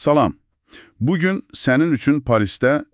Salam. Bugün sənin üçün Parisdə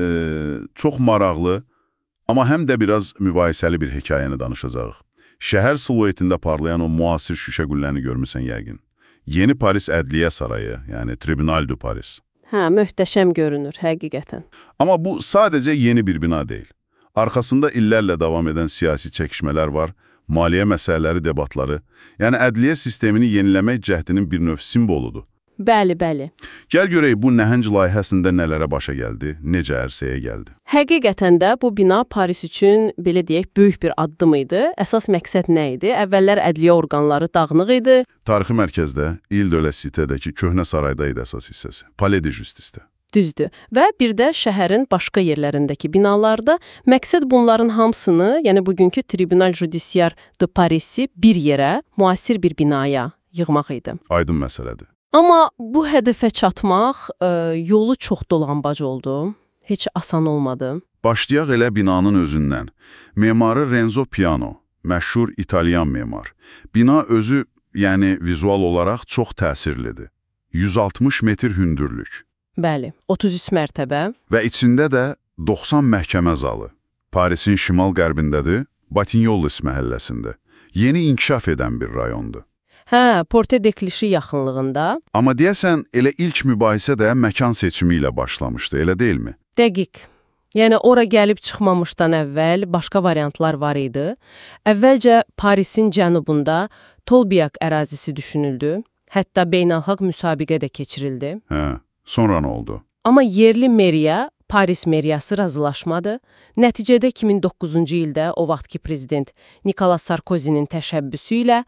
çox maraqlı, amma həm də biraz mübahisəli bir hekayəni danışacağıq. Şəhər siluetində parlayan o müasir şüşə qülləni görmüsən yəqin. Yeni Paris Ədliyyə Sarayı, yəni Tribunal du Paris. Hə, möhtəşəm görünür, həqiqətən. Amma bu sadəcə yeni bir bina deyil. Arkasında illərlə davam edən siyasi çəkişmələr var, maliyyə məsələləri, debatları. Yəni ədliyyə sistemini yeniləmək cəhdinin bir növ simboludur. Bəli, bəli. Gəl görək bu nəhəng layihəsində nələrə başa gəldi, necə ərsəyə gəldi. Həqiqətən də bu bina Paris üçün, belə deyək, böyük bir addım idi. Əsas məqsəd nə idi? Əvvəllər ədliyyə orqanları dağınıq idi. Tarixi mərkəzdə, İl-de-la-Cité-dəki köhnə sarayda idi əsas hissəsi, Palais de Justice-də. Düzdür. Və bir də şəhərin başqa yerlərindəki binalarda məqsəd bunların hamısını, yəni bugünkü Tribunal Judiciaire de Paris-i bir yerə, müasir bir binaya yığmaq idi. Aydın məsələdir. Amma bu hədəfə çatmaq yolu çox dolanbac oldu. Heç asan olmadı. Başlayaq elə binanın özündən. Memarı Renzo Piano, məşhur İtalyan memar. Bina özü, yəni vizual olaraq çox təsirlidir. 160 metr hündürlük. Bəli, 33 mərtəbə. Və içində də 90 məhkəmə zalı. Parisin şimal-qərbindədir, Batignolles məhəlləsində. Yeni inkişaf edən bir rayondur. Hə, Porte de Clichy yaxınlığında. Amma deyəsən, elə ilk mübahisə də məkan seçimi ilə başlamışdı, elə deyilmi? Dəqiq. Yəni, ora gəlib çıxmamışdan əvvəl başqa variantlar var idi. Əvvəlcə Parisin cənubunda Tolbiac ərazisi düşünüldü. Hətta beynəlxalq müsabiqə də keçirildi. Hə, sonra nə oldu? Amma yerli meriya, Paris meriyası razılaşmadı. Nəticədə 2009-cu ildə o vaxtki prezident Nicolas Sarkozy'nin təşəbbüsü ilə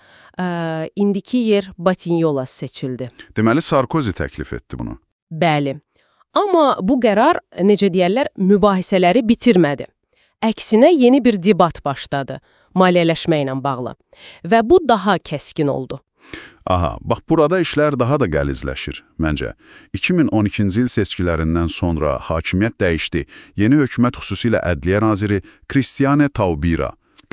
indiki yer Batignolles seçildi. Deməli, Sarkozy təklif etdi bunu. Bəli. Amma bu qərar, necə deyərlər, mübahisələri bitirmədi. Əksinə yeni bir debat başladı, maliyyələşmə ilə bağlı. Və bu daha kəskin oldu. Aha, bax burada işlər daha da qəlizləşir, məncə. 2012-ci il seçkilərindən sonra hakimiyyət dəyişdi. Yeni hökumət xüsusilə Ədliyyə naziri Christiane Taubira.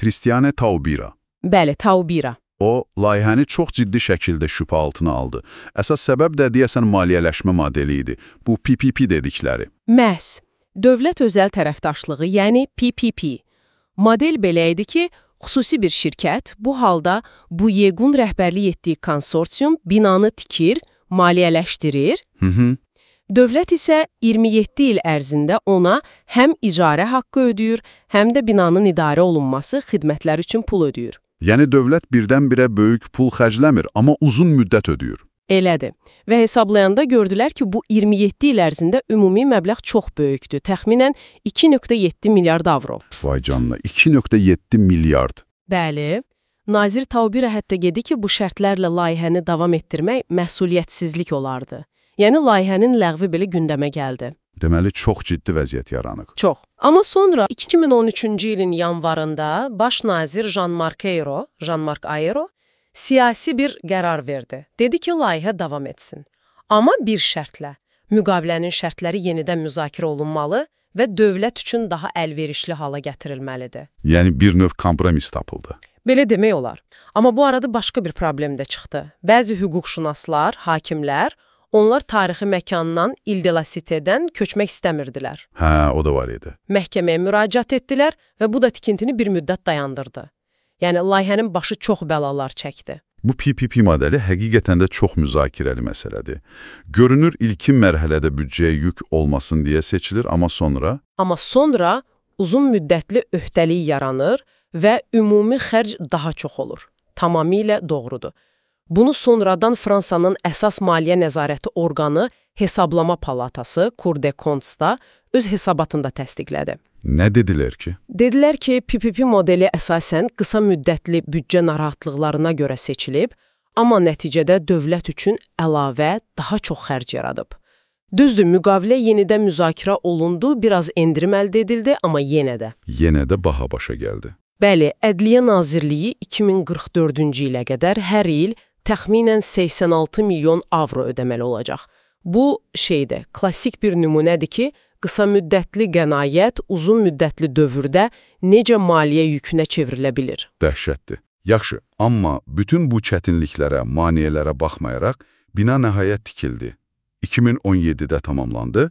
Bəli, Taubira. O, layihəni çox ciddi şəkildə şübhə altına aldı. Əsas səbəb də deyəsən maliyyələşmə modeli idi. Bu PPP dedikləri. Məhz. Dövlət özəl tərəfdaşlığı, yəni PPP. Model belə idi ki, xüsusi bir şirkət, bu halda bu yequn rəhbərlik etdiyi konsorsium binanı tikir, maliyyələşdirir. Dövlət isə 27 il ərzində ona həm icarə haqqı ödəyir, həm də binanın idarə olunması xidmətlər üçün pul ödəyir. Yəni dövlət birdən-birə böyük pul xərcləmir, amma uzun müddət ödəyir. Elədir. Və hesablayanda gördülər ki, bu 27 il ərzində ümumi məbləğ çox böyükdür. Təxminən 2,7 milyard avro. Vay canına, 2,7 milyard. Bəli. Nazir Taubira hətta dedi ki, bu şərtlərlə layihəni davam etdirmək məsuliyyətsizlik olardı. Yəni, layihənin ləğvi belə gündəmə gəldi. Deməli, çox ciddi vəziyyət yaranıb. Çox. Amma sonra 2013-cü ilin yanvarında baş nazir Jean-Marc Ayrault siyasi bir qərar verdi. Dedi ki, layihə davam etsin. Amma bir şərtlə. Müqavilənin şərtləri yenidən müzakirə olunmalı və dövlət üçün daha əlverişli hala gətirilməlidir. Yəni bir növ kompromis tapıldı. Belə demək olar. Amma bu arada başqa bir problem də çıxdı. Bəzi hüquqşünaslar, hakimlər, onlar tarixi məkandan İl-de-la-Cité-dən köçmək istəmirdilər. Hə, o da var idi. Məhkəməyə müraciət etdilər və bu da tikintini bir müddət dayandırdı. Yəni, layihənin başı çox bəlalar çəkdi. Bu PPP modeli həqiqətən də çox müzakirəli məsələdir. Görünür, ilkin mərhələdə büdcəyə yük olmasın deyə seçilir, amma sonra uzun müddətli öhdəlik yaranır və ümumi xərc daha çox olur. Tamamilə doğrudur. Bunu sonradan Fransanın əsas maliyyə nəzarəti orqanı Hesablama Palatası, Cour des Comptes-da öz hesabatında təsdiqlədi. Nə dedilər ki? Dedilər ki, PPP modeli əsasən qısa müddətli büdcə narahatlıqlarına görə seçilib, amma nəticədə dövlət üçün əlavə daha çox xərc yaradıb. Düzdür, müqavilə yenidən müzakirə olundu, biraz endirim əldə edildi, amma yenə də baha başa gəldi. Bəli, Ədliyyə Nazirliyi 2044-cü ilə qədər hər il təxminən 86 milyon avro ödəməli olacaq. Bu klassik bir nümunədir ki, qısa müddətli qənaət uzun müddətli dövrdə necə maliyyə yükünə çevrilə bilir. Dəhşətdir. Yaxşı, amma bütün bu çətinliklərə, maneələrə baxmayaraq bina nəhayət tikildi. 2017-də tamamlandı.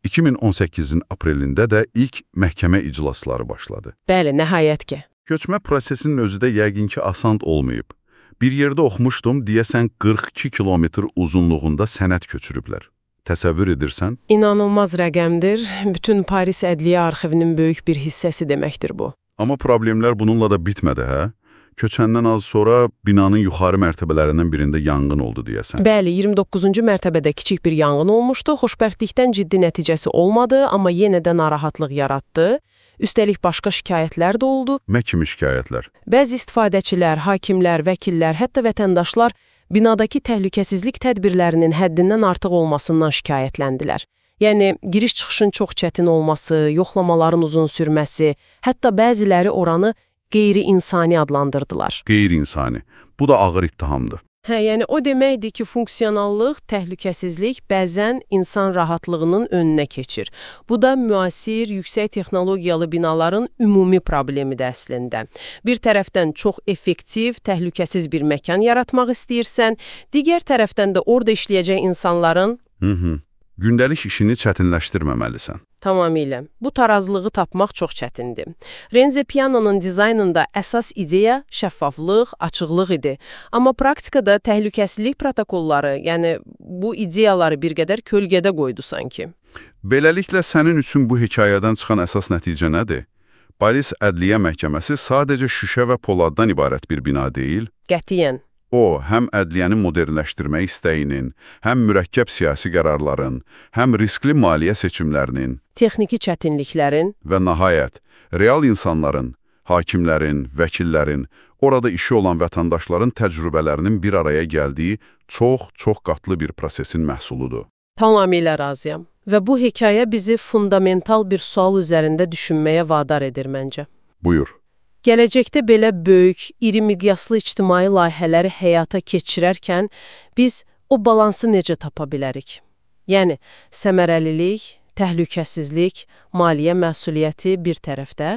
2018-in aprelində də ilk məhkəmə iclasları başladı. Bəli, nəhayət ki. Köçmə prosesinin özü də yəqin ki asan olmayıb. Bir yerdə oxumuşdum, deyəsən 42 kilometr uzunluğunda sənəd köçürüblər. Təsəvvür edirsən? İnanılmaz rəqəmdir. Bütün Paris Ədliyyə Arxivinin böyük bir hissəsi deməkdir bu. Amma problemlər bununla da bitmədi, hə? Köçəndən az sonra binanın yuxarı mərtəbələrindən birində yanğın oldu deyəsən. Bəli, 29-cu mərtəbədə kiçik bir yanğın olmuşdu. Xoşbəxtlikdən ciddi nəticəsi olmadı, amma yenə də narahatlıq yaratdı. Üstəlik başqa şikayətlər də oldu. Nə kimi şikayətlər? Bəzi istifadəçilər, hakimlər, vəkillər, hətta vətəndaşlar binadakı təhlükəsizlik tədbirlərinin həddindən artıq olmasından şikayətləndilər. Yəni, giriş-çıxışın çox çətin olması, yoxlamaların uzun sürməsi, hətta bəziləri oranı qeyri-insani adlandırdılar. Qeyri-insani. Bu da ağır ittihamdır. Hə, yəni o deməkdir ki, funksionallıq, təhlükəsizlik bəzən insan rahatlığının önünə keçir. Bu da müasir, yüksək texnologiyalı binaların ümumi problemidir əslində. Bir tərəfdən çox effektiv, təhlükəsiz bir məkan yaratmaq istəyirsən, digər tərəfdən də orada işləyəcək insanların gündəlik işini çətinləşdirməməlisən. Tamamilə. Bu tarazlığı tapmaq çox çətindir. Renze Piano'nun dizaynında əsas ideya şəffaflıq, açıqlıq idi. Amma praktikada təhlükəsizlik protokolları, yəni bu ideyaları bir qədər kölgədə qoydu sanki. Beləliklə, sənin üçün bu hekayədən çıxan əsas nəticə nədir? Paris Ədliyyə Məhkəməsi sadəcə şüşə və poladdan ibarət bir bina deyil. Qətiyyən. O, həm ədliyyəni modernləşdirmək istəyinin, həm mürəkkəb siyasi qərarların, həm riskli maliyyə seçimlərinin, texniki çətinliklərin və nəhayət, real insanların, hakimlərin, vəkillərin, orada işi olan vətəndaşların təcrübələrinin bir araya gəldiyi çox qatlı bir prosesin məhsuludur. Tamamilə razıyam. Və bu hekayə bizi fundamental bir sual üzərində düşünməyə vadar edir məncə. Buyur. Gələcəkdə belə böyük, iri miqyaslı ictimai layihələri həyata keçirərkən biz o balansı necə tapa bilərik? Yəni, səmərəlilik, təhlükəsizlik, maliyyə məsuliyyəti bir tərəfdə,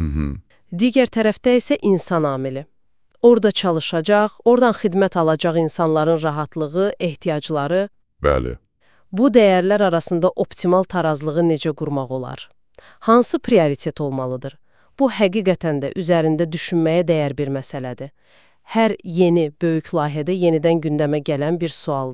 digər tərəfdə isə insan amili. Orada çalışacaq, oradan xidmət alacaq insanların rahatlığı, ehtiyacları. Bəli. Bu dəyərlər arasında optimal tarazlığı necə qurmaq olar? Hansı prioritet olmalıdır? Bu həqiqətən də üzərində düşünməyə dəyər bir məsələdir. Hər yeni, böyük layihədə yenidən gündəmə gələn bir sualdır.